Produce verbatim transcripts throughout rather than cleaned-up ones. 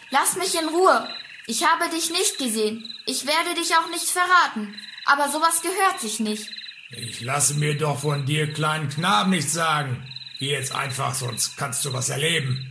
Lass mich in Ruhe. Ich habe dich nicht gesehen. Ich werde dich auch nicht verraten. Aber sowas gehört sich nicht. Ich lasse mir doch von dir, kleinen Knaben, nichts sagen. Geh jetzt einfach, sonst kannst du was erleben.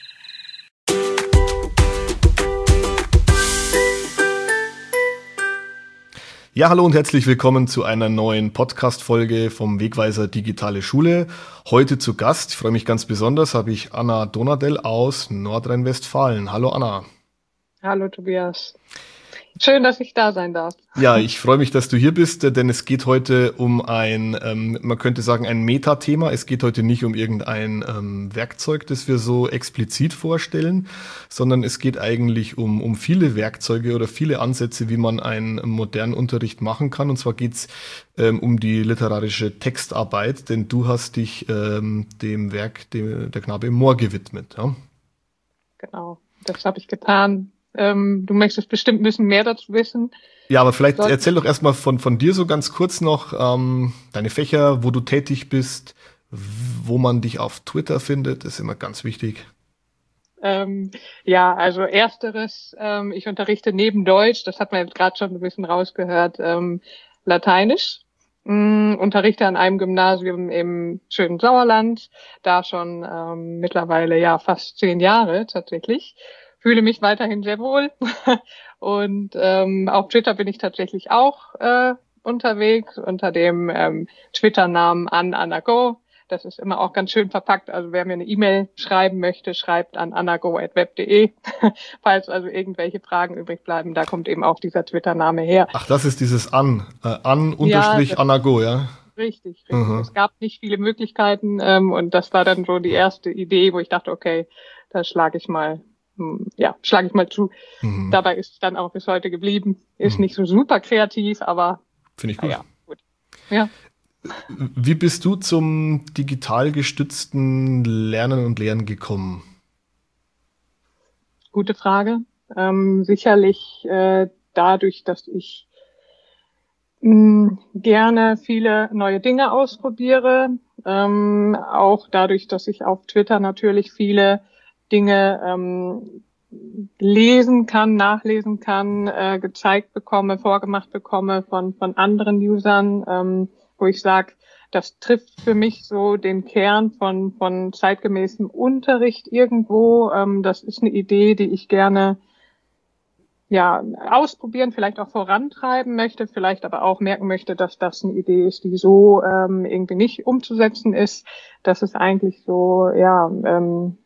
Ja, hallo und herzlich willkommen zu einer neuen Podcast-Folge vom Wegweiser Digitale Schule. Heute zu Gast, ich freue mich ganz besonders, habe ich Anna Donadell aus Nordrhein-Westfalen. Hallo Anna. Hallo Tobias. Schön, dass ich da sein darf. Ja, ich freue mich, dass du hier bist, denn es geht heute um ein, ähm, man könnte sagen, ein Metathema. Es geht heute nicht um irgendein ähm, Werkzeug, das wir so explizit vorstellen, sondern es geht eigentlich um, um viele Werkzeuge oder viele Ansätze, wie man einen modernen Unterricht machen kann. Und zwar geht's ähm, um die literarische Textarbeit, denn du hast dich ähm, dem Werk dem, der Knabe im Moor gewidmet. Ja? Genau, das habe ich getan. Ähm, du möchtest bestimmt ein bisschen mehr dazu wissen. Ja, aber vielleicht Soll erzähl doch erstmal von, von dir so ganz kurz noch ähm, deine Fächer, wo du tätig bist, wo man dich auf Twitter findet, ist immer ganz wichtig. Ähm, ja, also ersteres, ähm, ich unterrichte neben Deutsch, das hat man jetzt gerade schon ein bisschen rausgehört, ähm, Lateinisch. Ähm, unterrichte an einem Gymnasium im schönen Sauerland, da schon ähm, mittlerweile ja fast zehn Jahre tatsächlich. Fühle mich weiterhin sehr wohl und ähm, auf Twitter bin ich tatsächlich auch äh, unterwegs unter dem ähm, Twitter-Namen an AnnaGo. Das ist immer auch ganz schön verpackt. Also wer mir eine E-Mail schreiben möchte, schreibt an annago at web punkt de. Falls also irgendwelche Fragen übrig bleiben, da kommt eben auch dieser Twitter-Name her. Ach, das ist dieses an, äh, an unterstrich ja, AnnaGo, ja? Richtig, richtig. Mhm. Es gab nicht viele Möglichkeiten ähm, und das war dann so die erste Idee, wo ich dachte, okay, da schlage ich mal ja, schlage ich mal zu. Mhm. Dabei ist es dann auch bis heute geblieben. Ist mhm. nicht so super kreativ, aber finde ich gut. Ja, gut. Ja. Wie bist du zum digital gestützten Lernen und Lehren gekommen? Gute Frage. Ähm, sicherlich äh, dadurch, dass ich mh, gerne viele neue Dinge ausprobiere. Ähm, auch dadurch, dass ich auf Twitter natürlich viele Dinge ähm, lesen kann, nachlesen kann, äh, gezeigt bekomme, vorgemacht bekomme von von anderen Usern, ähm, wo ich sage, das trifft für mich so den Kern von von zeitgemäßem Unterricht irgendwo. Ähm, das ist eine Idee, die ich gerne ja ausprobieren, vielleicht auch vorantreiben möchte, vielleicht aber auch merken möchte, dass das eine Idee ist, die so ähm, irgendwie nicht umzusetzen ist. Das ist eigentlich so, ja, ähm,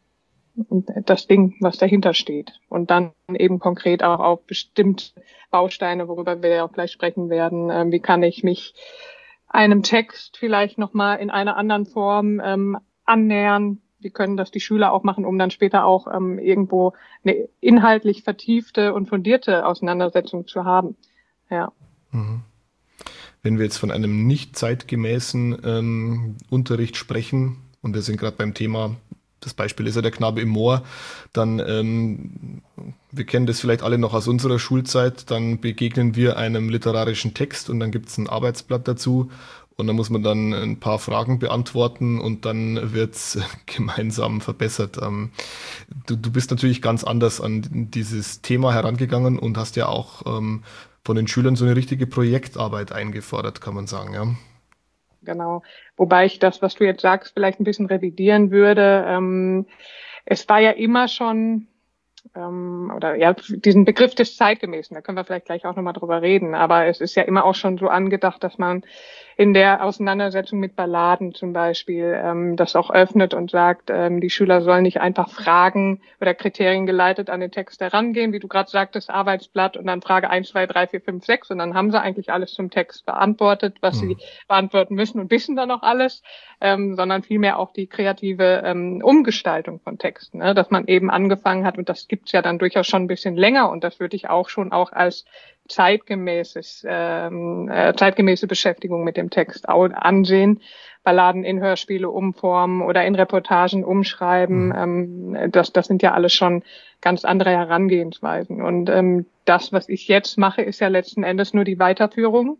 das Ding, was dahinter steht. Und dann eben konkret auch auf bestimmte Bausteine, worüber wir ja auch gleich sprechen werden. Ähm, wie kann ich mich einem Text vielleicht nochmal in einer anderen Form ähm, annähern? Wie können das die Schüler auch machen, um dann später auch ähm, irgendwo eine inhaltlich vertiefte und fundierte Auseinandersetzung zu haben? Ja. Mhm. Wenn wir jetzt von einem nicht zeitgemäßen ähm, Unterricht sprechen, und wir sind gerade beim Thema, das Beispiel ist ja der Knabe im Moor, dann, ähm, wir kennen das vielleicht alle noch aus unserer Schulzeit, dann begegnen wir einem literarischen Text und dann gibt es ein Arbeitsblatt dazu und dann muss man dann ein paar Fragen beantworten und dann wird's gemeinsam verbessert. Ähm, du, du bist natürlich ganz anders an dieses Thema herangegangen und hast ja auch ähm, von den Schülern so eine richtige Projektarbeit eingefordert, kann man sagen, ja. Genau. Wobei ich das, was du jetzt sagst, vielleicht ein bisschen revidieren würde. Ähm, es war ja immer schon, ähm, oder ja, diesen Begriff des Zeitgemäßen, da können wir vielleicht gleich auch nochmal drüber reden, aber es ist ja immer auch schon so angedacht, dass man in der Auseinandersetzung mit Balladen zum Beispiel ähm, das auch öffnet und sagt, ähm, die Schüler sollen nicht einfach Fragen oder Kriterien geleitet an den Text herangehen, wie du gerade sagtest, Arbeitsblatt und dann Frage eins, zwei, drei, vier, fünf, sechs und dann haben sie eigentlich alles zum Text beantwortet, was mhm. sie beantworten müssen und wissen dann auch alles, ähm, sondern vielmehr auch die kreative ähm, Umgestaltung von Texten, ne? Dass man eben angefangen hat und das gibt's ja dann durchaus schon ein bisschen länger und das würde ich auch schon auch als zeitgemäßes, ähm, äh, zeitgemäße Beschäftigung mit dem Text ansehen. Balladen in Hörspiele umformen oder in Reportagen umschreiben, ähm, das, das sind ja alles schon ganz andere Herangehensweisen. Und ähm, das, was ich jetzt mache, ist ja letzten Endes nur die Weiterführung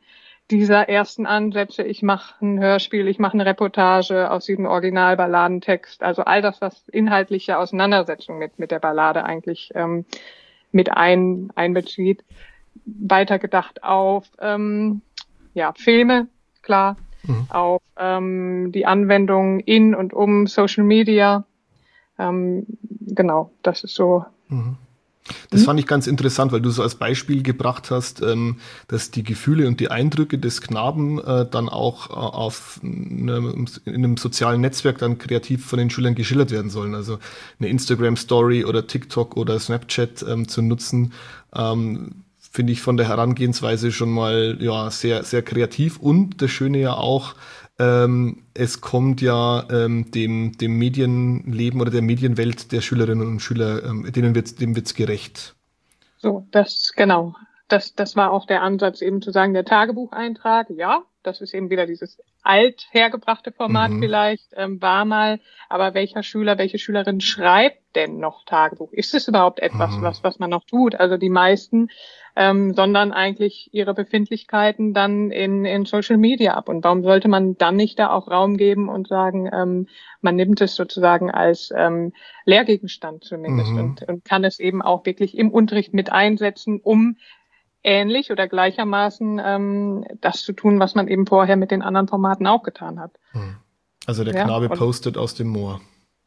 dieser ersten Ansätze, ich mache ein Hörspiel, ich mache eine Reportage aus diesem Originalballadentext, also all das, was inhaltliche Auseinandersetzung mit mit der Ballade eigentlich ähm, mit ein, einbezieht, weitergedacht auf ähm, ja Filme, klar, mhm. auf ähm, die Anwendung in und um Social Media. Ähm, genau, das ist so. Mhm. Das fand ich ganz interessant, weil du so als Beispiel gebracht hast, ähm, dass die Gefühle und die Eindrücke des Knaben äh, dann auch äh, auf einem, in einem sozialen Netzwerk dann kreativ von den Schülern geschildert werden sollen. Also eine Instagram-Story oder TikTok oder Snapchat ähm, zu nutzen, ähm, finde ich von der Herangehensweise schon mal ja sehr sehr kreativ. Und das Schöne ja auch, ähm, es kommt ja ähm, dem dem Medienleben oder der Medienwelt der Schülerinnen und Schüler, ähm, denen wird dem wird's gerecht. So, das genau. Das das war auch der Ansatz, eben zu sagen, der Tagebucheintrag, ja, das ist eben wieder dieses alt hergebrachte Format mhm. vielleicht, ähm, war mal, aber welcher Schüler, welche Schülerin schreibt denn noch Tagebuch? Ist es überhaupt etwas, mhm. was was man noch tut? Also die meisten ähm, sondern eigentlich ihre Befindlichkeiten dann in in Social Media ab. Und warum sollte man dann nicht da auch Raum geben und sagen, ähm, man nimmt es sozusagen als ähm, Lehrgegenstand zumindest mhm. und, und kann es eben auch wirklich im Unterricht mit einsetzen, um ähnlich oder gleichermaßen ähm, das zu tun, was man eben vorher mit den anderen Formaten auch getan hat. Also der Knabe ja, postet aus dem Moor.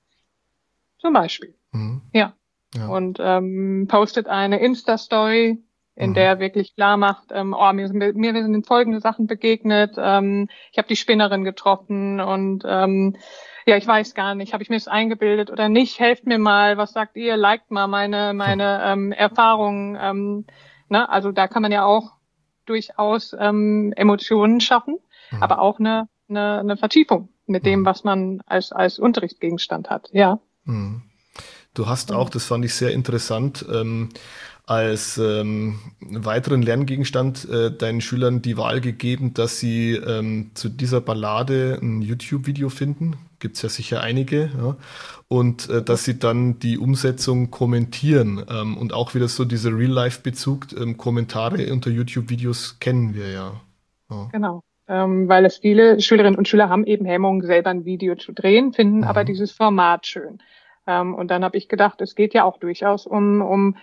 Zum Beispiel. Mhm. Ja. ja. Und ähm, postet eine Insta-Story, in mhm. der er wirklich klar macht, ähm, oh, mir sind, mir sind folgende Sachen begegnet, ähm, ich habe die Spinnerin getroffen und ähm, ja, ich weiß gar nicht, habe ich mir das eingebildet oder nicht, helft mir mal, was sagt ihr, liked mal meine meine ähm, Erfahrungen, ähm, ne? Also da kann man ja auch durchaus ähm, Emotionen schaffen, mhm. aber auch eine, eine, eine Vertiefung mit dem, was man als als Unterrichtsgegenstand hat, ja. Mhm. Du hast auch, das fand ich sehr interessant, ähm, als ähm, weiteren Lerngegenstand äh, deinen Schülern die Wahl gegeben, dass sie ähm, zu dieser Ballade ein YouTube-Video finden. Gibt's ja sicher einige. Ja. Und äh, dass sie dann die Umsetzung kommentieren. Ähm, und auch wieder so dieser Real-Life-Bezug. Ähm, Kommentare unter YouTube-Videos kennen wir ja. ja. Genau. Ähm, weil es viele Schülerinnen und Schüler haben eben Hemmungen, selber ein Video zu drehen, finden mhm. aber dieses Format schön. Ähm, und dann habe ich gedacht, es geht ja auch durchaus um, um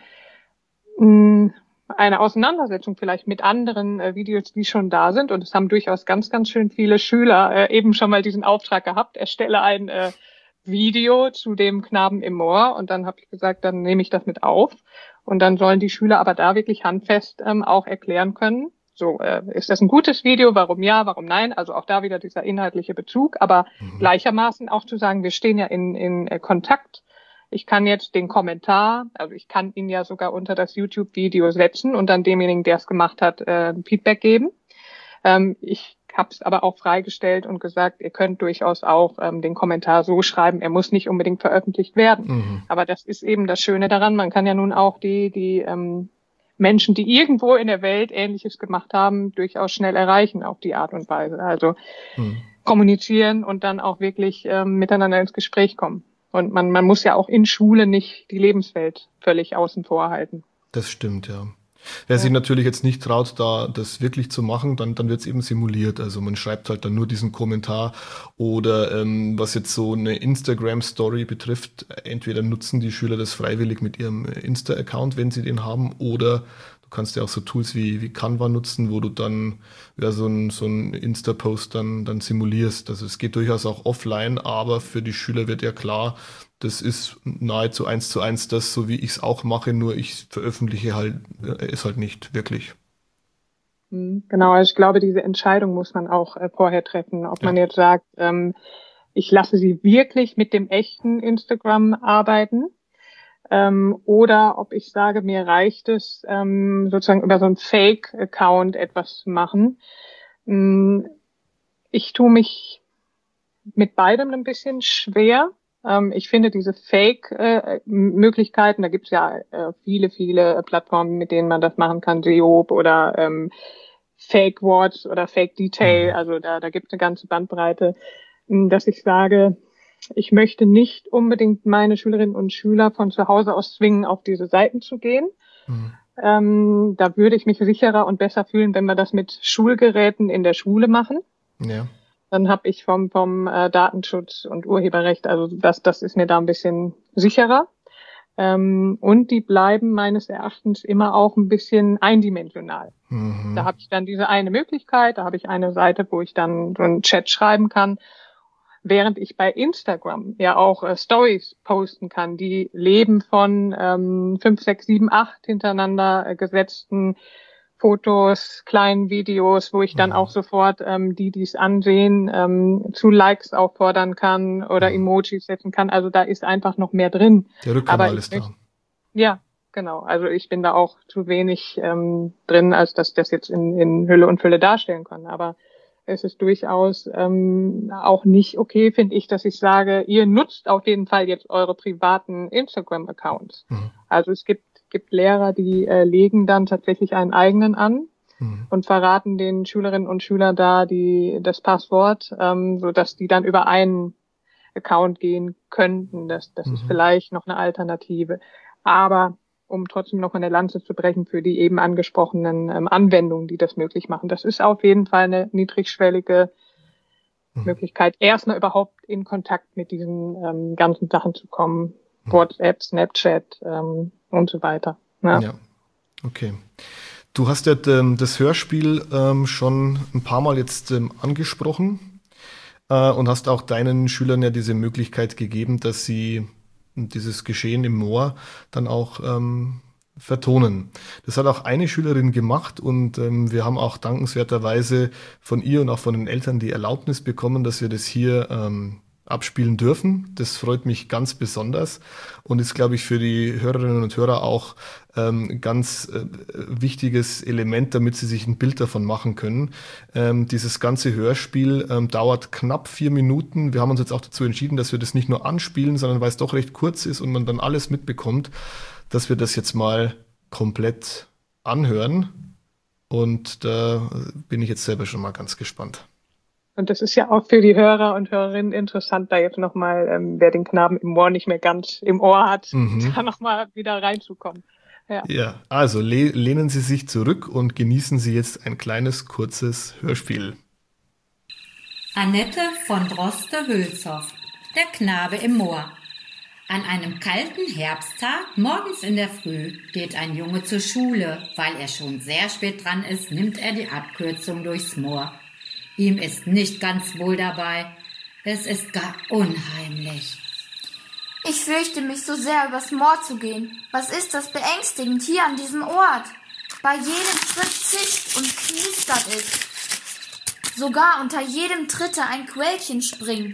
eine Auseinandersetzung vielleicht mit anderen äh, Videos, die schon da sind. Und es haben durchaus ganz, ganz schön viele Schüler äh, eben schon mal diesen Auftrag gehabt, erstelle ein äh, Video zu dem Knaben im Moor. Und dann habe ich gesagt, dann nehme ich das mit auf. Und dann sollen die Schüler aber da wirklich handfest ähm, auch erklären können, so, äh, ist das ein gutes Video? Warum ja, warum nein? Also auch da wieder dieser inhaltliche Bezug, aber mhm. gleichermaßen auch zu sagen, wir stehen ja in, in äh, Kontakt. Ich kann jetzt den Kommentar, also ich kann ihn ja sogar unter das YouTube-Video setzen und dann demjenigen, der es gemacht hat, äh, Feedback geben. Ähm, ich habe es aber auch freigestellt und gesagt, ihr könnt durchaus auch ähm, den Kommentar so schreiben, er muss nicht unbedingt veröffentlicht werden. Mhm. Aber das ist eben das Schöne daran, man kann ja nun auch die die ähm, Menschen, die irgendwo in der Welt Ähnliches gemacht haben, durchaus schnell erreichen auf die Art und Weise. Also mhm. kommunizieren und dann auch wirklich ähm, miteinander ins Gespräch kommen. Und man, man muss ja auch in Schule nicht die Lebenswelt völlig außen vor halten. Das stimmt, ja. Wer ja. sich natürlich jetzt nicht traut, da das wirklich zu machen, dann, dann wird es eben simuliert. Also man schreibt halt dann nur diesen Kommentar oder ähm, was jetzt so eine Instagram-Story betrifft, entweder nutzen die Schüler das freiwillig mit ihrem Insta-Account, wenn sie den haben, oder du kannst ja auch so Tools wie, wie Canva nutzen, wo du dann ja so ein, so ein Insta-Post dann, dann simulierst. Also es geht durchaus auch offline, aber für die Schüler wird ja klar, das ist nahezu eins zu eins das, so wie ich es auch mache, nur ich veröffentliche halt es halt nicht wirklich. Genau, also ich glaube, diese Entscheidung muss man auch äh, vorher treffen, ob ja. man jetzt sagt, ähm, ich lasse sie wirklich mit dem echten Instagram arbeiten, ähm, oder ob ich sage, mir reicht es, ähm, sozusagen über so einen Fake-Account etwas zu machen. Ich tue mich mit beidem ein bisschen schwer. Ich finde diese Fake-Möglichkeiten, da gibt es ja viele, viele Plattformen, mit denen man das machen kann, Seob oder ähm, Fake Words oder Fake Detail, also da, da gibt es eine ganze Bandbreite, dass ich sage, ich möchte nicht unbedingt meine Schülerinnen und Schüler von zu Hause aus zwingen, auf diese Seiten zu gehen. Mhm. Ähm, da würde ich mich sicherer und besser fühlen, wenn wir das mit Schulgeräten in der Schule machen. Ja. Dann habe ich vom vom äh, Datenschutz und Urheberrecht, also das das ist mir da ein bisschen sicherer. Ähm, und die bleiben meines Erachtens immer auch ein bisschen eindimensional. Mhm. Da habe ich dann diese eine Möglichkeit, da habe ich eine Seite, wo ich dann so einen Chat schreiben kann, während ich bei Instagram ja auch äh, Stories posten kann, die leben von ähm, fünf, sechs, sieben, acht hintereinander äh, gesetzten Fotos, kleinen Videos, wo ich dann mhm. auch sofort ähm, die, die es ansehen, ähm, zu Likes auffordern kann oder mhm. Emojis setzen kann. Also da ist einfach noch mehr drin. Der Rückkanal ist da. Ja, genau. Also ich bin da auch zu wenig ähm, drin, als dass ich das jetzt in, in Hülle und Fülle darstellen kann. Aber es ist durchaus ähm, auch nicht okay, finde ich, dass ich sage, ihr nutzt auf jeden Fall jetzt eure privaten Instagram-Accounts. Mhm. Also es gibt gibt Lehrer, die äh, legen dann tatsächlich einen eigenen an mhm. und verraten den Schülerinnen und Schülern da die das Passwort, ähm, so dass die dann über einen Account gehen könnten. Das, das mhm. ist vielleicht noch eine Alternative. Aber um trotzdem noch eine Lanze zu brechen für die eben angesprochenen ähm, Anwendungen, die das möglich machen. Das ist auf jeden Fall eine niedrigschwellige mhm. Möglichkeit, erstmal überhaupt in Kontakt mit diesen ähm, ganzen Sachen zu kommen. Mhm. WhatsApp, Snapchat, ähm, und so weiter. Ja. ja, okay. Du hast ja ähm, das Hörspiel ähm, schon ein paar Mal jetzt ähm, angesprochen äh, und hast auch deinen Schülern ja diese Möglichkeit gegeben, dass sie dieses Geschehen im Moor dann auch ähm, vertonen. Das hat auch eine Schülerin gemacht und ähm, wir haben auch dankenswerterweise von ihr und auch von den Eltern die Erlaubnis bekommen, dass wir das hier ähm, abspielen dürfen. Das freut mich ganz besonders und ist, glaube ich, für die Hörerinnen und Hörer auch ähm, ganz äh, wichtiges Element, damit sie sich ein Bild davon machen können. Ähm, dieses ganze Hörspiel ähm, dauert knapp vier Minuten. Wir haben uns jetzt auch dazu entschieden, dass wir das nicht nur anspielen, sondern weil es doch recht kurz ist und man dann alles mitbekommt, dass wir das jetzt mal komplett anhören. Und da bin ich jetzt selber schon mal ganz gespannt. Und das ist ja auch für die Hörer und Hörerinnen interessant, da jetzt nochmal, ähm, wer den Knaben im Ohr nicht mehr ganz im Ohr hat, mhm. da nochmal wieder reinzukommen. Ja, ja also le- lehnen Sie sich zurück und genießen Sie jetzt ein kleines, kurzes Hörspiel. Annette von Droste-Hülshoff, der Knabe im Moor. An einem kalten Herbsttag, morgens in der Früh, geht ein Junge zur Schule. Weil er schon sehr spät dran ist, nimmt er die Abkürzung durchs Moor. Ihm ist nicht ganz wohl dabei. Es ist gar unheimlich. Ich fürchte mich so sehr, übers Moor zu gehen. Was ist das beängstigend hier an diesem Ort? Bei jedem Tritt zischt und knistert es. Sogar unter jedem Tritte ein Quellchen springt.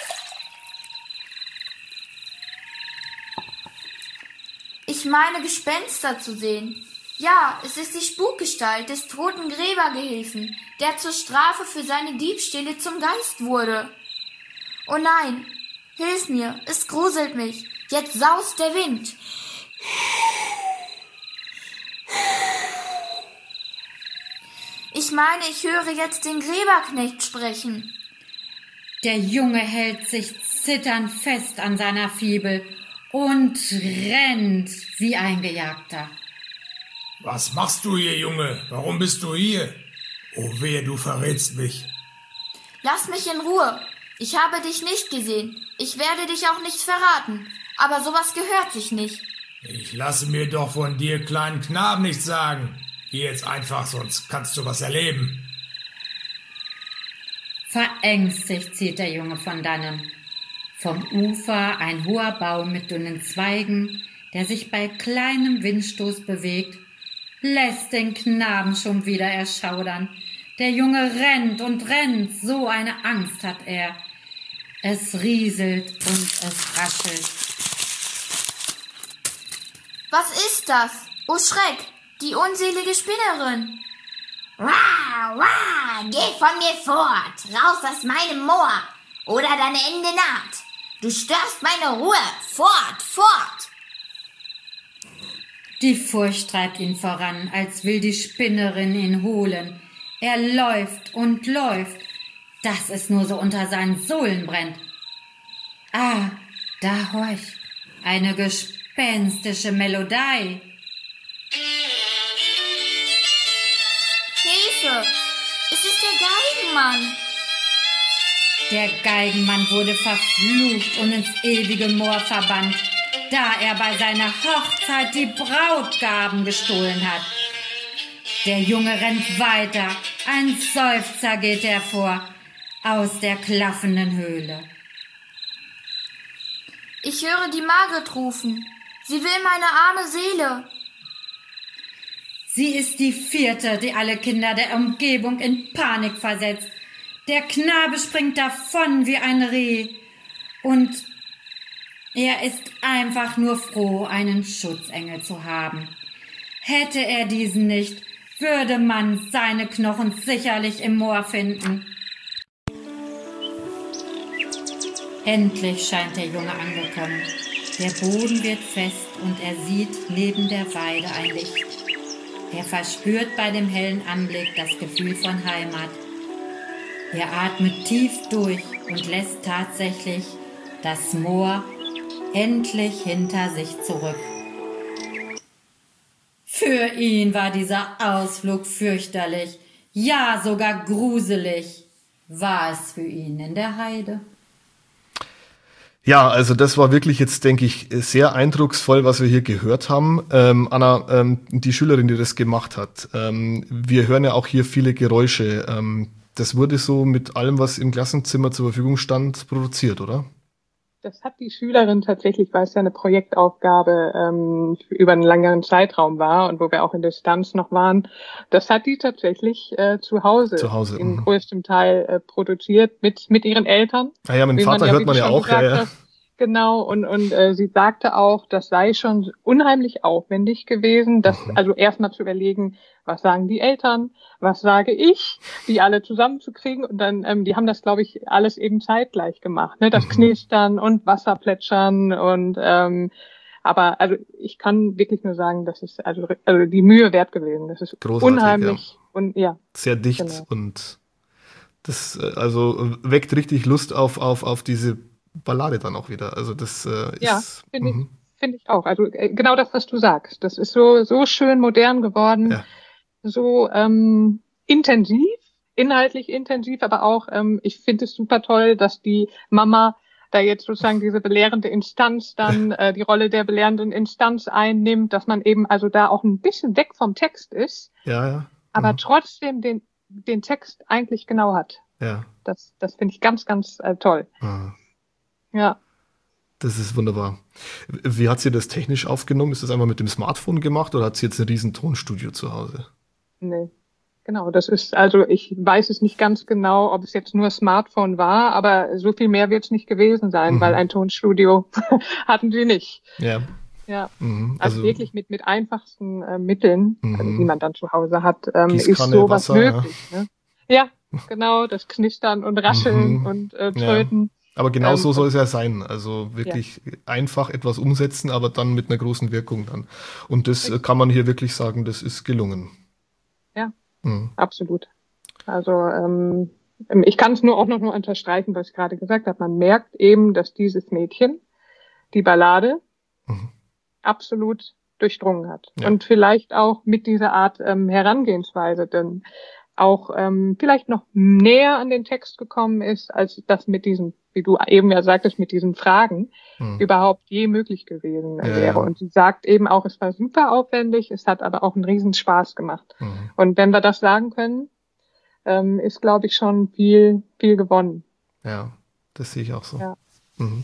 Ich meine, Gespenster zu sehen. Ja, es ist die Spukgestalt des toten Gräbergehilfen, der zur Strafe für seine Diebstähle zum Geist wurde. Oh nein, hilf mir, es gruselt mich. Jetzt saust der Wind. Ich meine, ich höre jetzt den Gräberknecht sprechen. Der Junge hält sich zitternd fest an seiner Fibel und rennt wie ein Gejagter. Was machst du hier, Junge? Warum bist du hier? Oh wehe, du verrätst mich. Lass mich in Ruhe. Ich habe dich nicht gesehen. Ich werde dich auch nicht verraten. Aber sowas gehört sich nicht. Ich lasse mir doch von dir, kleinen Knaben, nichts sagen. Geh jetzt einfach, sonst kannst du was erleben. Verängstigt zieht der Junge von dannen. Vom Ufer ein hoher Baum mit dünnen Zweigen, der sich bei kleinem Windstoß bewegt, lässt den Knaben schon wieder erschaudern. Der Junge rennt und rennt, so eine Angst hat er. Es rieselt und es raschelt. Was ist das? Oh Schreck, die unselige Spinnerin. Wah, wah, geh von mir fort, raus aus meinem Moor, oder dein Ende naht. Du störst meine Ruhe, fort, fort. Die Furcht treibt ihn voran, als will die Spinnerin ihn holen. Er läuft und läuft, dass es nur so unter seinen Sohlen brennt. Ah, da horch, eine gespenstische Melodie. Hilfe! Es ist der Geigenmann! Der Geigenmann wurde verflucht und ins ewige Moor verbannt, da er bei seiner Hochzeit die Brautgaben gestohlen hat. Der Junge rennt weiter, ein Seufzer geht hervor aus der klaffenden Höhle. Ich höre die Margret rufen. Sie will meine arme Seele. Sie ist die vierte, die alle Kinder der Umgebung in Panik versetzt. Der Knabe springt davon wie ein Reh. Und er ist einfach nur froh, einen Schutzengel zu haben. Hätte er diesen nicht, würde man seine Knochen sicherlich im Moor finden. Endlich scheint der Junge angekommen. Der Boden wird fest und er sieht neben der Weide ein Licht. Er verspürt bei dem hellen Anblick das Gefühl von Heimat. Er atmet tief durch und lässt tatsächlich das Moor endlich hinter sich zurück. Für ihn war dieser Ausflug fürchterlich, ja sogar gruselig. War es für ihn in der Heide. Ja, also das war wirklich jetzt, denke ich, sehr eindrucksvoll, was wir hier gehört haben. Ähm, Anna, ähm, die Schülerin, die das gemacht hat, ähm, wir hören ja auch hier viele Geräusche. Ähm, das wurde so mit allem, was im Klassenzimmer zur Verfügung stand, produziert, oder? Das hat die Schülerin tatsächlich, weil es ja eine Projektaufgabe ähm, über einen längeren Zeitraum war und wo wir auch in Distanz noch waren, das hat die tatsächlich äh, zu Hause, zu Hause im mh. größten Teil äh, produziert mit mit ihren Eltern. Ah ja, mit dem Vater man ja, hört man ja auch. Ja, ja. Genau, und und äh, sie sagte auch, das sei schon unheimlich aufwendig gewesen, das Mhm. also erstmal zu überlegen, was sagen die Eltern, was sage ich, die alle zusammenzukriegen und dann, ähm, die haben das, glaube ich, alles eben zeitgleich gemacht, ne, das Mhm. Knistern und Wasserplätschern und ähm, aber also ich kann wirklich nur sagen, das ist also, also die Mühe wert gewesen, das ist Großartig, unheimlich ja. und ja. Sehr dicht Genau. und das äh, also weckt richtig Lust auf auf auf diese Ballade dann auch wieder. Also das äh, ist Ja, finde ich, mhm. finde ich auch. Also äh, genau das, was du sagst. Das ist so so schön modern geworden, Ja. so ähm, intensiv, inhaltlich intensiv, aber auch ähm, ich finde es super toll, dass die Mama da jetzt sozusagen diese belehrende Instanz dann äh, die Rolle der belehrenden Instanz einnimmt, dass man eben also da auch ein bisschen weg vom Text ist, Ja, ja. aber Mhm. trotzdem den den Text eigentlich genau hat. Ja. Das das finde ich ganz ganz äh, toll. Ah. Ja. Das ist wunderbar. Wie hat sie das technisch aufgenommen? Ist das einfach mit dem Smartphone gemacht oder hat sie jetzt ein riesen Tonstudio zu Hause? Nee, genau. Das ist, also ich weiß es nicht ganz genau, ob es jetzt nur Smartphone war, aber so viel mehr wird es nicht gewesen sein, Mhm. weil ein Tonstudio hatten sie nicht. Ja. Ja. Mhm. Also, Also wirklich mit, mit einfachsten äh, Mitteln, Mhm. also, die man dann zu Hause hat, ähm, ist Gießkanne, sowas Wasser, möglich. Ne? Ja, genau, das Knistern und Rascheln Mhm. und äh, Ja. Tröten. aber genau Ähm, so soll es ja sein. Also wirklich einfach etwas umsetzen, aber dann mit einer großen Wirkung dann. Und das äh, kann man hier wirklich sagen, das ist gelungen. Ja. Mhm. Absolut. Also ähm, ich kann es nur auch noch nur unterstreichen, was ich gerade gesagt habe. Man merkt eben, dass dieses Mädchen die Ballade Mhm. absolut durchdrungen hat. Ja. Und vielleicht auch mit dieser Art ähm, Herangehensweise dann auch ähm, vielleicht noch näher an den Text gekommen ist, als das mit diesen, wie du eben ja sagtest, mit diesen Fragen Mhm. überhaupt je möglich gewesen Ja, wäre. ja. Und sie sagt eben auch, es war super aufwendig, es hat aber auch einen riesen Spaß gemacht. Mhm. Und wenn wir das sagen können, ähm, ist, glaube ich, schon viel, viel gewonnen. Ja, das sehe ich auch so. Ja. Mhm.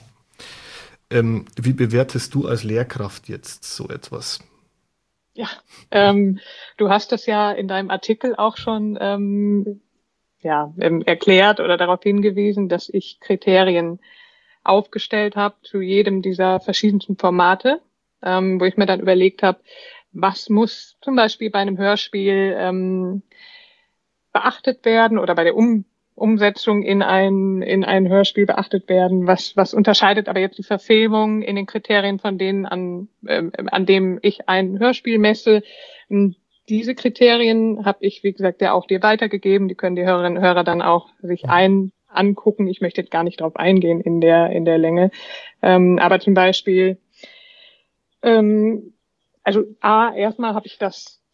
Ähm, wie bewertest du als Lehrkraft jetzt so etwas? Ja, ähm, du hast das ja in deinem Artikel auch schon ähm, ja, ähm, erklärt oder darauf hingewiesen, dass ich Kriterien aufgestellt habe zu jedem dieser verschiedensten Formate, ähm, wo ich mir dann überlegt habe, was muss zum Beispiel bei einem Hörspiel ähm, beachtet werden oder bei der um Umsetzung in ein in ein Hörspiel beachtet werden. Was was unterscheidet aber jetzt die Verfilmung in den Kriterien von denen an ähm, an dem ich ein Hörspiel messe? Diese Kriterien habe ich, wie gesagt, ja auch dir weitergegeben. Die können die Hörerinnen und Hörer dann auch sich ein angucken. Ich möchte jetzt gar nicht darauf eingehen in der in der Länge. Ähm, aber zum Beispiel, ähm, also A, erstmal habe ich das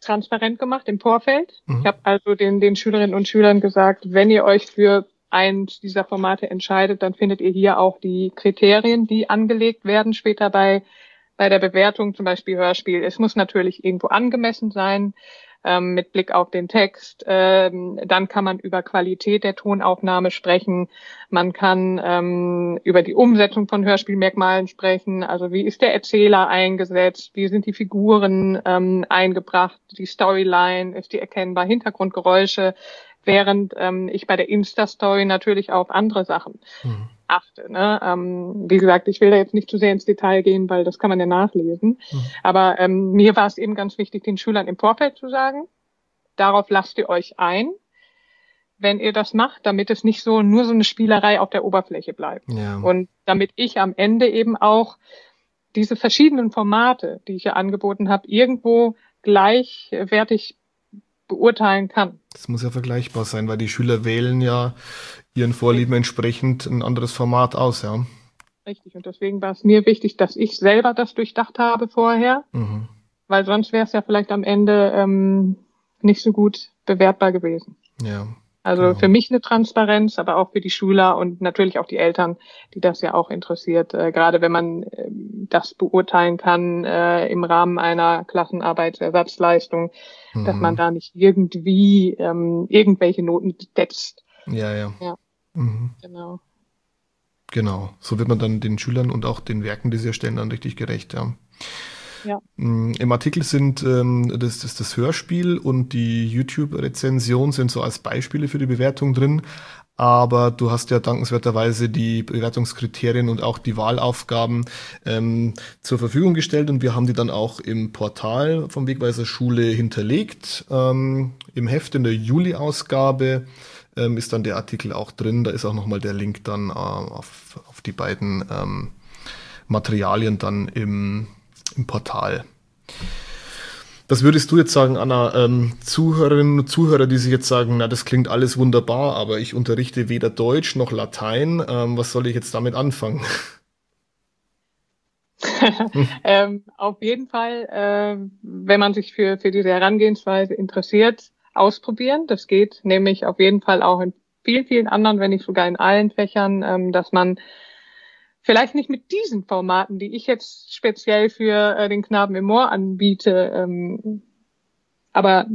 transparent gemacht im Vorfeld. Mhm. Ich habe also den, den Schülerinnen und Schülern gesagt, wenn ihr euch für eins dieser Formate entscheidet, dann findet ihr hier auch die Kriterien, die angelegt werden später bei, bei der Bewertung, zum Beispiel Hörspiel. Es muss natürlich irgendwo angemessen sein, ähm, mit Blick auf den Text. Ähm, dann kann man über Qualität der Tonaufnahme sprechen. Man kann ähm, über die Umsetzung von Hörspielmerkmalen sprechen. Also wie ist der Erzähler eingesetzt? Wie sind die Figuren ähm, eingebracht? Die Storyline, ist die erkennbar? Hintergrundgeräusche. Während ähm, ich bei der Insta-Story natürlich auf andere Sachen Mhm. achte. Ne? Ähm, wie gesagt, ich will da jetzt nicht zu sehr ins Detail gehen, weil das kann man ja nachlesen. Mhm. Aber ähm, mir war es eben ganz wichtig, den Schülern im Vorfeld zu sagen, darauf lasst ihr euch ein, wenn ihr das macht, damit es nicht so nur so eine Spielerei auf der Oberfläche bleibt. Ja. Und damit ich am Ende eben auch diese verschiedenen Formate, die ich ja angeboten habe, irgendwo gleichwertig beurteilen kann. Das muss ja vergleichbar sein, weil die Schüler wählen ja ihren Vorlieben entsprechend ein anderes Format aus, ja. Richtig. Und deswegen war es mir wichtig, dass ich selber das durchdacht habe vorher, Mhm. weil sonst wäre es ja vielleicht am Ende ähm, nicht so gut bewertbar gewesen. Ja. Also Genau. für mich eine Transparenz, aber auch für die Schüler und natürlich auch die Eltern, die das ja auch interessiert, äh, gerade wenn man äh, das beurteilen kann äh, im Rahmen einer Klassenarbeitsersatzleistung, Mhm. dass man da nicht irgendwie ähm, irgendwelche Noten setzt. Ja, ja. Ja. Mhm. Genau. Genau. So wird man dann den Schülern und auch den Werken, die sie erstellen, dann richtig gerecht, ja. Ja. Mm, Im Artikel sind ähm, das, das, das Hörspiel und die YouTube-Rezension sind so als Beispiele für die Bewertung drin. Aber du hast ja dankenswerterweise die Bewertungskriterien und auch die Wahlaufgaben ähm, zur Verfügung gestellt und wir haben die dann auch im Portal vom Wegweiser Schule hinterlegt. Ähm, im Heft in der Juli-Ausgabe ähm, ist dann der Artikel auch drin. Da ist auch nochmal der Link dann äh, auf, auf die beiden ähm, Materialien dann im, im Portal. Was würdest du jetzt sagen, Anna, ähm, Zuhörerinnen und Zuhörer, die sich jetzt sagen, na, das klingt alles wunderbar, aber ich unterrichte weder Deutsch noch Latein, ähm, was soll ich jetzt damit anfangen? ähm, auf jeden Fall, äh, wenn man sich für, für diese Herangehensweise interessiert, ausprobieren. Das geht nämlich auf jeden Fall auch in vielen, vielen anderen, wenn nicht sogar in allen Fächern, ähm, dass man vielleicht nicht mit diesen Formaten, die ich jetzt speziell für äh, den Knaben im Moor anbiete, ähm, aber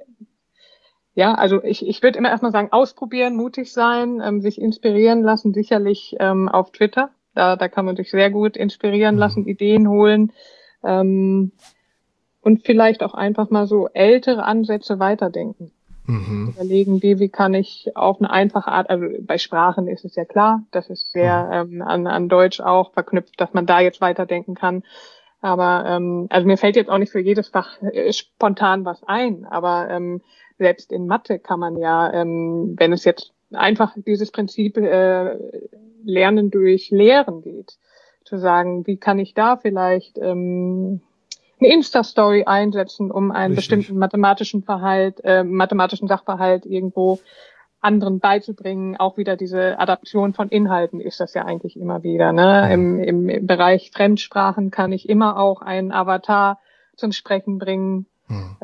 ja, also ich, ich würde immer erstmal sagen, ausprobieren, mutig sein, ähm, sich inspirieren lassen, sicherlich ähm, auf Twitter. Da, da kann man sich sehr gut inspirieren lassen, Ideen holen ähm, und vielleicht auch einfach mal so ältere Ansätze weiterdenken. Mhm. Überlegen, wie, wie kann ich auf eine einfache Art, also bei Sprachen ist es ja klar, das ist sehr ähm, an, an Deutsch auch verknüpft, dass man da jetzt weiterdenken kann. Aber ähm, also mir fällt jetzt auch nicht für jedes Fach äh, spontan was ein, aber ähm, selbst in Mathe kann man ja, ähm, wenn es jetzt einfach dieses Prinzip äh, Lernen durch Lehren geht, zu sagen, wie kann ich da vielleicht ähm, eine Insta-Story einsetzen, um einen Richtig. bestimmten mathematischen Verhalt, äh, mathematischen Sachverhalt irgendwo anderen beizubringen. Auch wieder diese Adaption von Inhalten ist das ja eigentlich immer wieder. Ne? Im, im, im Bereich Fremdsprachen kann ich immer auch einen Avatar zum Sprechen bringen. Hm.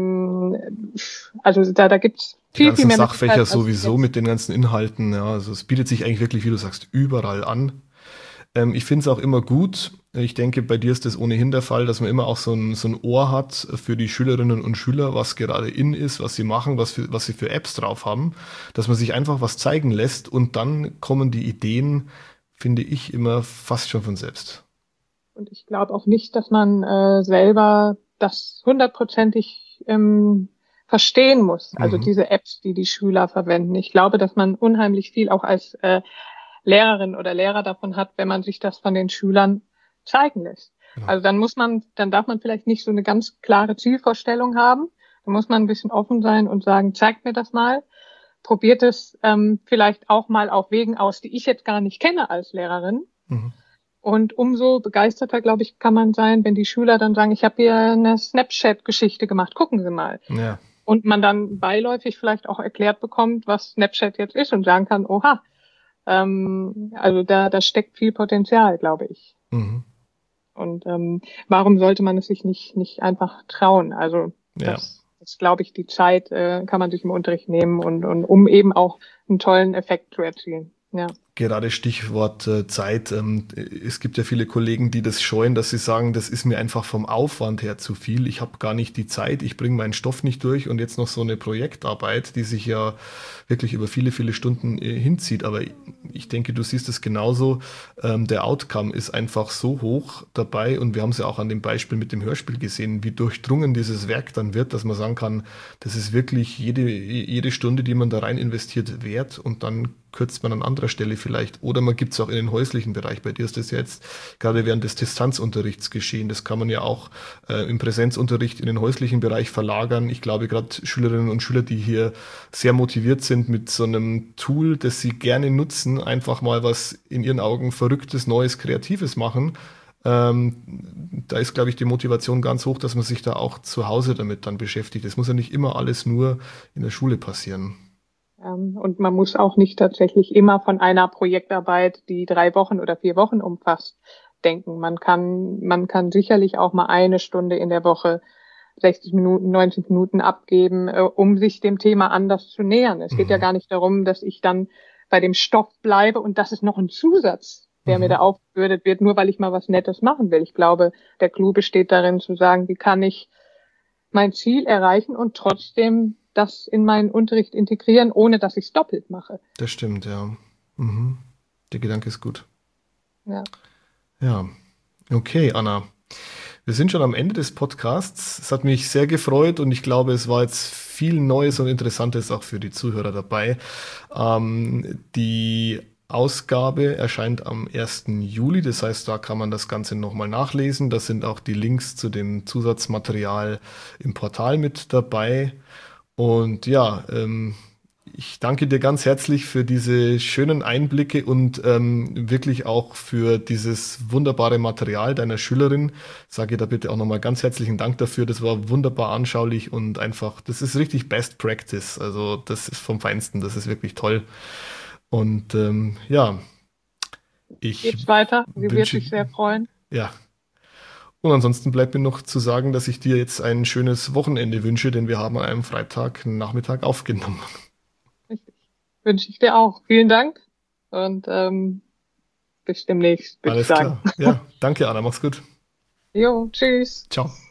Ähm, also da, da gibt's Die viel, ganzen viel mehr Sachfächer Möglichkeiten, als sowieso jetzt. mit den ganzen Inhalten, ja, also es bietet sich eigentlich wirklich, wie du sagst, überall an. Ähm, ich finde es auch immer gut. Ich denke, bei dir ist das ohnehin der Fall, dass man immer auch so ein, so ein Ohr hat für die Schülerinnen und Schüler, was gerade in ist, was sie machen, was, für, was sie für Apps drauf haben, dass man sich einfach was zeigen lässt und dann kommen die Ideen, finde ich, immer fast schon von selbst. Und ich glaube auch nicht, dass man äh, selber das hundertprozentig ähm, verstehen muss. Also Mhm. diese Apps, die die Schüler verwenden. Ich glaube, dass man unheimlich viel auch als äh, Lehrerin oder Lehrer davon hat, wenn man sich das von den Schülern zeigen lässt. Genau. Also dann muss man, dann darf man vielleicht nicht so eine ganz klare Zielvorstellung haben. Da muss man ein bisschen offen sein und sagen, zeigt mir das mal. Probiert es ähm, vielleicht auch mal auf Wegen aus, die ich jetzt gar nicht kenne als Lehrerin. Mhm. Und umso begeisterter, glaube ich, kann man sein, wenn die Schüler dann sagen, ich habe hier eine Snapchat-Geschichte gemacht, gucken Sie mal. Ja. Und man dann beiläufig vielleicht auch erklärt bekommt, was Snapchat jetzt ist und sagen kann, oha, ähm, also da, da steckt viel Potenzial, glaube ich. Mhm. Und ähm, warum sollte man es sich nicht nicht einfach trauen? Also Ja. Das ist, glaube ich, die Zeit äh, kann man sich im Unterricht nehmen und, und um eben auch einen tollen Effekt zu erzielen. Ja. Gerade Stichwort äh, Zeit. Ähm, es gibt ja viele Kollegen, die das scheuen, dass sie sagen, das ist mir einfach vom Aufwand her zu viel. Ich habe gar nicht die Zeit, ich bringe meinen Stoff nicht durch und jetzt noch so eine Projektarbeit, die sich ja wirklich über viele, viele Stunden äh, hinzieht. Aber ich denke, du siehst es genauso. Ähm, der Outcome ist einfach so hoch dabei und wir haben es ja auch an dem Beispiel mit dem Hörspiel gesehen, wie durchdrungen dieses Werk dann wird, dass man sagen kann, das ist wirklich jede, jede Stunde, die man da rein investiert, wert und dann kürzt man an anderer Stelle vielleicht. Oder man gibt es auch in den häuslichen Bereich. Bei dir ist das jetzt gerade während des Distanzunterrichts geschehen. Das kann man ja auch äh, im Präsenzunterricht in den häuslichen Bereich verlagern. Ich glaube, gerade Schülerinnen und Schüler, die hier sehr motiviert sind mit so einem Tool, das sie gerne nutzen, einfach mal was in ihren Augen Verrücktes, Neues, Kreatives machen. Ähm, da ist, glaube ich, die Motivation ganz hoch, dass man sich da auch zu Hause damit dann beschäftigt. Es muss ja nicht immer alles nur in der Schule passieren. Und man muss auch nicht tatsächlich immer von einer Projektarbeit, die drei Wochen oder vier Wochen umfasst, denken. Man kann, man kann sicherlich auch mal eine Stunde in der Woche, sechzig Minuten, neunzig Minuten abgeben, um sich dem Thema anders zu nähern. Es geht mhm. ja gar nicht darum, dass ich dann bei dem Stoff bleibe und das ist noch ein Zusatz, der mhm. mir da aufgebürdet wird, nur weil ich mal was Nettes machen will. Ich glaube, der Clou besteht darin zu sagen, wie kann ich mein Ziel erreichen und trotzdem das in meinen Unterricht integrieren, ohne dass ich es doppelt mache. Das stimmt, ja. Mhm. Der Gedanke ist gut. Ja. Ja. Okay, Anna. Wir sind schon am Ende des Podcasts. Es hat mich sehr gefreut und ich glaube, es war jetzt viel Neues und Interessantes auch für die Zuhörer dabei. Ähm, die Ausgabe erscheint am ersten Juli, das heißt, da kann man das Ganze nochmal nachlesen. Da sind auch die Links zu dem Zusatzmaterial im Portal mit dabei. Und ja, ähm, ich danke dir ganz herzlich für diese schönen Einblicke und ähm, wirklich auch für dieses wunderbare Material deiner Schülerin. Sage da bitte auch nochmal ganz herzlichen Dank dafür. Das war wunderbar anschaulich und einfach, das ist richtig Best Practice. Also das ist vom Feinsten, das ist wirklich toll. Und ähm, ja, ich Geht's weiter. Sie wird sich sehr freuen. Ja. Und ansonsten bleibt mir noch zu sagen, dass ich dir jetzt ein schönes Wochenende wünsche, denn wir haben an einem Freitagnachmittag aufgenommen. Richtig. Wünsche ich dir auch. Vielen Dank und ähm, bis demnächst, würde ich sagen. Alles klar. Ja, danke Anna, mach's gut. Jo, tschüss. Ciao.